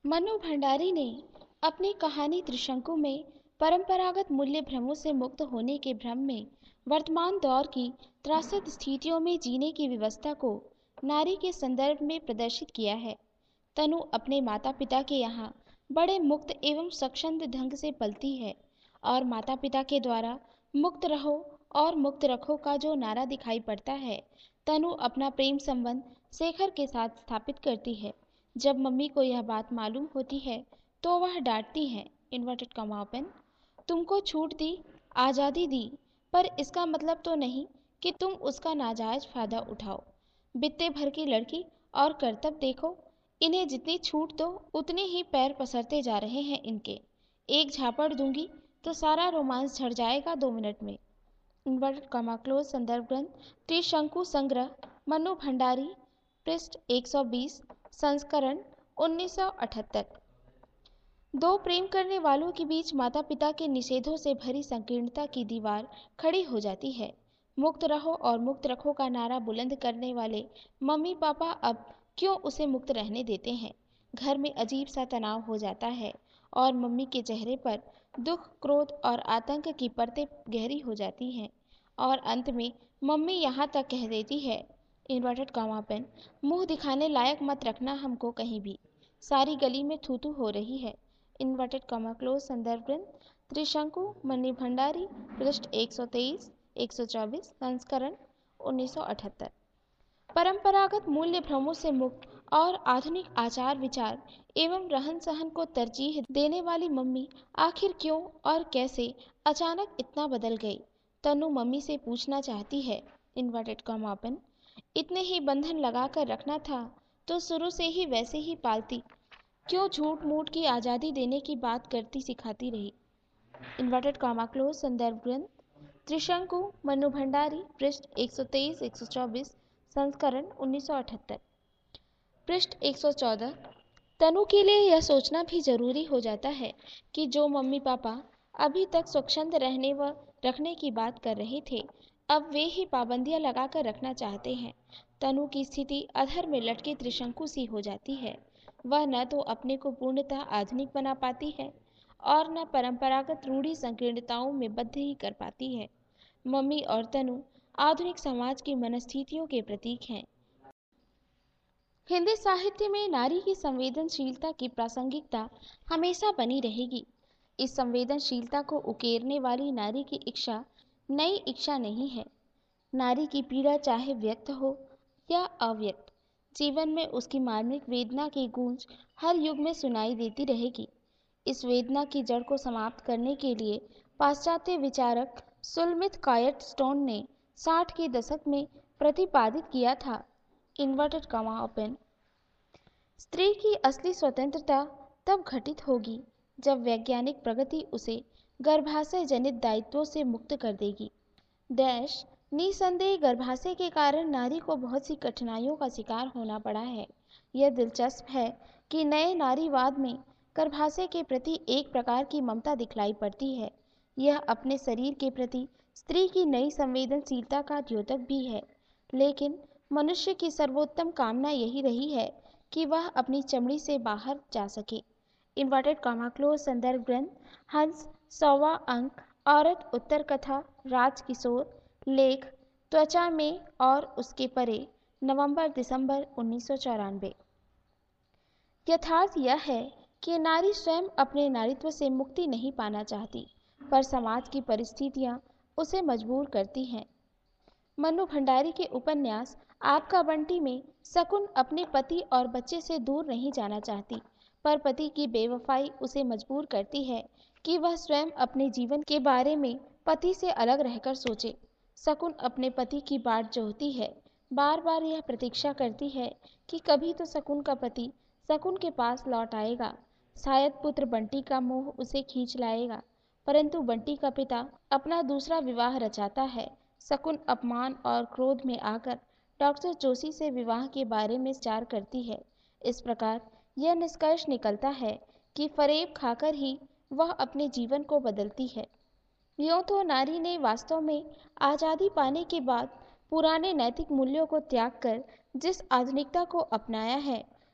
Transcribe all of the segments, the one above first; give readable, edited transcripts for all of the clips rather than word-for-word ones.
मनु भंडारी ने अपनी कहानी त्रिशंकु में परंपरागत मूल्य भ्रमों से मुक्त होने के भ्रम में वर्तमान दौर की त्रासद स्थितियों में जीने की व्यवस्था को नारी के संदर्भ में प्रदर्शित किया है। तनु अपने माता पिता के यहाँ बड़े मुक्त एवं स्वच्छंद ढंग से पलती है और माता पिता के द्वारा मुक्त रहो और मुक्त रखो का जो नारा दिखाई पड़ता है, तनु अपना प्रेम संबंध शेखर के साथ स्थापित करती है। जब मम्मी को यह बात मालूम होती है तो वह डांटती है, इन्वर्टेड कॉमा ओपन, तुमको छूट दी, आज़ादी दी, पर इसका मतलब तो नहीं कि तुम उसका नाजायज फायदा उठाओ। बित्ते भर की लड़की और करतब देखो, इन्हें जितनी छूट दो उतने ही पैर पसरते जा रहे हैं इनके। एक झापड़ दूंगी तो सारा रोमांस झड़ जाएगा 2 मिनट में। इन्वर्टेड कॉमा क्लोज संदर्भ ग्रंथ त्रिशंकु संग्रह, मनु भंडारी, पृष्ठ 120, संस्करण 1978। दो प्रेम करने वालों के बीच माता पिता के निषेधों से भरी संकीर्णता की दीवार खड़ी हो जाती है। मुक्त रहो और मुक्त रखो का नारा बुलंद करने वाले मम्मी पापा अब क्यों उसे मुक्त रहने देते हैं। घर में अजीब सा तनाव हो जाता है और मम्मी के चेहरे पर दुख, क्रोध और आतंक की परतें गहरी हो जाती हैं और अंत में मम्मी यहाँ तक कह देती है, इन्वर्टेड कॉमा पेन, मुंह दिखाने लायक मत रखना हमको कहीं भी, सारी गली में थू थू हो रही है। इन्वर्टेड कॉमा क्लोज संदर्भ ग्रंथ त्रिशंकु, मनु भंडारी, पृष्ठ 123, 124, संस्करण 1978। परंपरागत मूल्य भ्रमों से मुक्त और आधुनिक आचार विचार एवं रहन सहन को तरजीह देने वाली मम्मी आखिर क्यों और कैसे अचानक इतना बदल गई। तनु मम्मी से पूछना चाहती है, इन्वर्टेड कॉमा ओपन, इतने ही बंधन लगाकर रखना था तो शुरू से ही वैसे ही पालती, क्यों झूठ मूठ की आज़ादी देने की बात करती सिखाती रही। इन्वर्टेड कॉमा क्लोज संदर्भ ग्रंथ त्रिशंकु, मनु भंडारी, पृष्ठ 123, 124, संस्करण 1978। पृष्ठ 114। तनु के लिए यह सोचना भी जरूरी हो जाता है कि जो मम्मी पापा अभी तक स्वच्छंद रहने व रखने की बात कर रहे थे, अब वे ही पाबंदियां लगाकर रखना चाहते हैं। तनु की स्थिति अधर में लटके त्रिशंकु सी हो जाती है। वह न तो अपने को पूर्णतः आधुनिक बना पाती है और न परंपरागत रूढ़ी संकीर्णताओं में बद्ध ही कर पाती है। मम्मी और तनु आधुनिक समाज की मनस्थितियों के प्रतीक हैं। हिंदी साहित्य में नारी की संवेदनशीलता की प्रासंगिकता हमेशा बनी रहेगी। इस संवेदनशीलता को उकेरने वाली नारी की इच्छा नई इच्छा नहीं है। नारी की पीड़ा चाहे व्यक्त हो या अव्यक्त, जीवन में उसकी मार्मिक वेदना की गूंज हर युग में सुनाई देती रहेगी। इस वेदना की जड़ को समाप्त करने के लिए पाश्चात्य विचारक सुलमित कायट स्टोन ने 60 के दशक में प्रतिपादित किया था, इन्वर्टेड कॉमा ओपन, स्त्री की असली स्वतंत्रता तब घटित होगी जब वैज्ञानिक प्रगति उसे गर्भाशय जनित दायित्वों से मुक्त कर देगी। डैश, निसंदेह गर्भाशय के कारण नारी को बहुत सी कठिनाइयों का शिकार होना पड़ा है। यह दिलचस्प है कि नए नारीवाद में गर्भाशय के प्रति एक प्रकार की ममता दिखलाई पड़ती है। यह अपने शरीर के प्रति स्त्री की नई संवेदनशीलता का द्योतक भी है, लेकिन मनुष्य की सर्वोत्तम कामना यही रही है कि वह अपनी चमड़ी से बाहर जा सके। इन्वर्टेड कॉमा क्लोज संदर्भ ग्रंथ हंस, 100वां अंक, औरत उत्तर कथा, राज किशोर, लेख त्वचा में और उसके परे, नवंबर दिसंबर 1994। यथार्थ यह है कि नारी स्वयं अपने नारीत्व से मुक्ति नहीं पाना चाहती, पर समाज की परिस्थितियां उसे मजबूर करती हैं। मनु भंडारी के उपन्यास आपका बंटी में शकुन अपने पति और बच्चे से दूर नहीं जाना चाहती, पर पति की बेवफाई उसे मजबूर करती है कि वह स्वयं अपने जीवन के बारे में पति से अलग रहकर सोचे। शकुन अपने पति की बाट जोहती है, बार बार यह प्रतीक्षा करती है कि कभी तो शकुन का पति शकुन के पास लौट आएगा, शायद पुत्र बंटी का मोह उसे खींच लाएगा, परंतु बंटी का पिता अपना दूसरा विवाह रचाता है। शकुन अपमान और क्रोध में आकर डॉक्टर जोशी से विवाह के बारे में विचार करती है। इस प्रकार यह निष्कर्ष निकलता है कि फरेब खाकर ही वह अपने जीवन को बदलती है। यूँ तो नारी ने वास्तव में आज़ादी पाने के बाद पुराने नैतिक मूल्यों को त्याग कर जिस आधुनिकता को अपनाया है,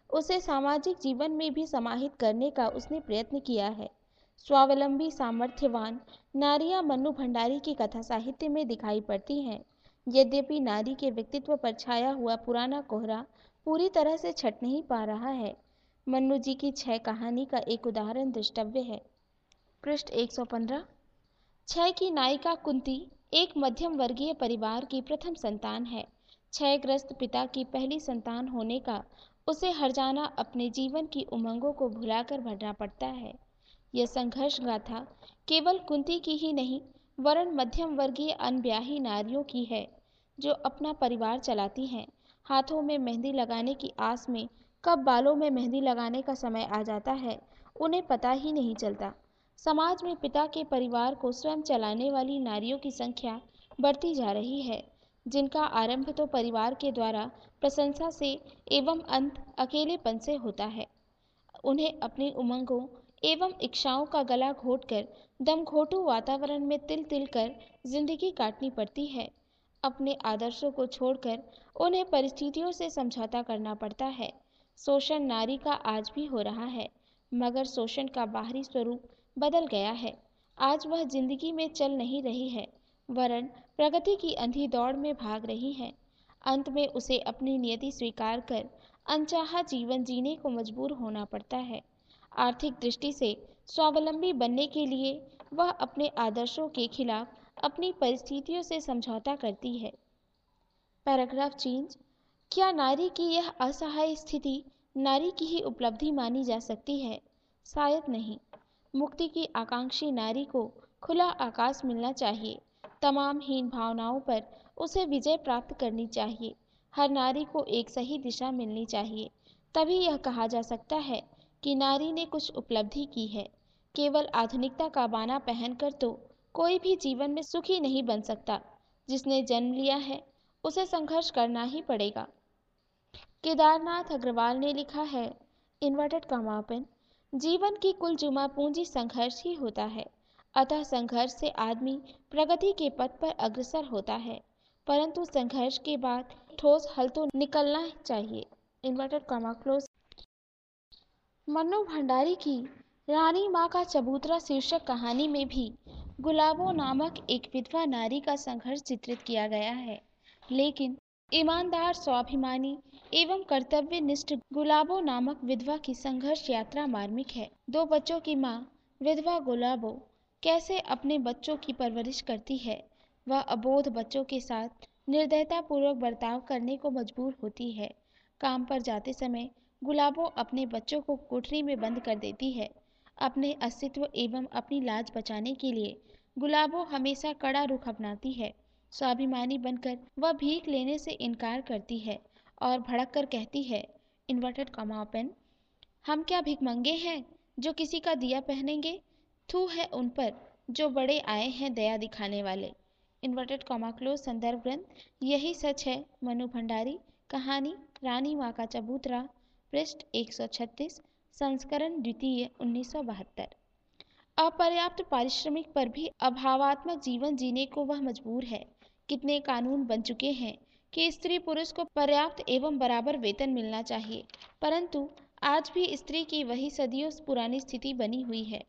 उसे सामाजिक जीवन में भी समाहित करने का उसने प्रयत्न किया है। स्वावलंबी सामर्थ्यवान नारियां मन्नू भंडारी की कथा साहित्य में दिखाई पड़ती हैं। यद्यपि नारी के व्यक्तित्व पर छाया हुआ पुराना कोहरा पूरी तरह से छट नहीं पा रहा है। मन्नू जी की छह कहानी का एक उदाहरण द्रष्टव्य है। पृष्ठ 115। क्षय की नायिका कुंती एक मध्यम वर्गीय परिवार की प्रथम संतान है। क्षयग्रस्त पिता की पहली संतान होने का उसे हर्जाना अपने जीवन की उमंगों को भुलाकर भरना पड़ता है। यह संघर्ष गाथा केवल कुंती की ही नहीं वरन मध्यम वर्गीय अनब्याही नारियों की है, जो अपना परिवार चलाती हैं। हाथों में मेहंदी लगाने की आस में कब बालों में मेहंदी लगाने का समय आ जाता है, उन्हें पता ही नहीं चलता। समाज में पिता के परिवार को स्वयं चलाने वाली नारियों की संख्या बढ़ती जा रही है, जिनका आरंभ तो परिवार के द्वारा प्रशंसा से एवं अंत अकेलेपन से होता है। उन्हें अपनी उमंगों एवं इच्छाओं का गला घोटकर दमघोटू वातावरण में तिल तिल कर जिंदगी काटनी पड़ती है। अपने आदर्शों को छोड़कर उन्हें परिस्थितियों से समझौता करना पड़ता है। शोषण नारी का आज भी हो रहा है, मगर शोषण का बाहरी स्वरूप बदल गया है। आज वह जिंदगी में चल नहीं रही है, वरन प्रगति की अंधी दौड़ में भाग रही है। अंत में उसे अपनी नियति स्वीकार कर अनचाहा जीवन जीने को मजबूर होना पड़ता है। आर्थिक दृष्टि से स्वावलंबी बनने के लिए वह अपने आदर्शों के खिलाफ अपनी परिस्थितियों से समझौता करती है। Paragraph change. क्या नारी की यह असहाय स्थिति नारी की ही उपलब्धि मानी जा सकती है? शायद नहीं। मुक्ति की आकांक्षी नारी को खुला आकाश मिलना चाहिए। तमाम हीन भावनाओं पर उसे विजय प्राप्त करनी चाहिए। हर नारी को एक सही दिशा मिलनी चाहिए। तभी यह कहा जा सकता है कि नारी ने कुछ उपलब्धि की है। केवल आधुनिकता का बाना पहनकर तो कोई भी जीवन में सुखी नहीं बन सकता। जिसने जन्म लिया है उसे संघर्ष करना ही पड़ेगा। केदारनाथ अग्रवाल ने लिखा है, इन्वर्टेड कॉमा ओपन, जीवन की कुल जुमा पूंजी संघर्ष ही होता है। अतः संघर्ष से आदमी प्रगति के पथ पर अग्रसर होता है, परंतु संघर्ष के बाद ठोस हल तो निकलना चाहिए। Inverted comma close. Mannu Bhandari की रानी माँ का चबूतरा शीर्षक कहानी में भी गुलाबो नामक एक विधवा नारी का संघर्ष चित्रित किया गया है, लेकिन ईमानदार, स्वाभिमानी एवं कर्तव्यनिष्ठ गुलाबो नामक विधवा की संघर्ष यात्रा मार्मिक है। दो बच्चों की माँ विधवा गुलाबो कैसे अपने बच्चों की परवरिश करती है। वह अबोध बच्चों के साथ निर्दयतापूर्वक बर्ताव करने को मजबूर होती है। काम पर जाते समय गुलाबो अपने बच्चों को कोठरी में बंद कर देती है। अपने अस्तित्व एवं अपनी लाज बचाने के लिए गुलाबो हमेशा कड़ा रुख अपनाती है। स्वाभिमानी बनकर वह भीख लेने से इनकार करती है और भड़क कर कहती है, इन्वर्टेड कॉमा ओपन, हम क्या भिखमंगे हैं जो किसी का दिया पहनेंगे? थू है उन पर जो बड़े आए हैं दया दिखाने वाले। Inverted comma close. संदर्भ ग्रंथ यही सच है। मन्नू भंडारी, कहानी रानी माँ का चबूतरा, पृष्ठ 136, संस्करण द्वितीय, 1972। अपर्याप्त पारिश्रमिक पर भी अभावात्मक जीवन जीने को वह मजबूर है। कितने कानून बन चुके हैं कि स्त्री पुरुष को पर्याप्त एवं बराबर वेतन मिलना चाहिए, परंतु आज भी स्त्री की वही सदियों पुरानी स्थिति बनी हुई है।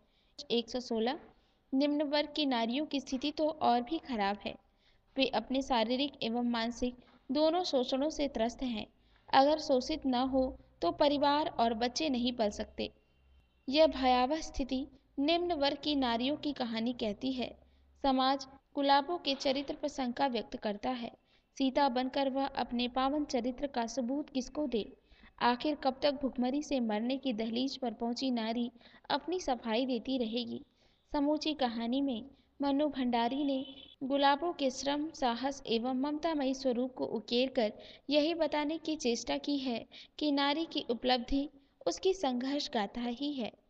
116। निम्न वर्ग की नारियों की स्थिति तो और भी खराब है। वे अपने शारीरिक एवं मानसिक दोनों शोषणों से त्रस्त हैं। अगर शोषित न हो तो परिवार और बच्चे नहीं पल सकते। यह भयावह स्थिति निम्न वर्ग की नारियों की कहानी कहती है। समाज गुलाबों के चरित्र पर शंका व्यक्त करता है। सीता बनकर वह अपने पावन चरित्र का सबूत किसको दे? आखिर कब तक भुखमरी से मरने की दहलीज पर पहुंची नारी अपनी सफाई देती रहेगी? समूची कहानी में मन्नू भंडारी ने गुलाबों के श्रम, साहस एवं ममतामयी स्वरूप को उकेर कर यही बताने की चेष्टा की है कि नारी की उपलब्धि उसकी संघर्ष गाथा ही है।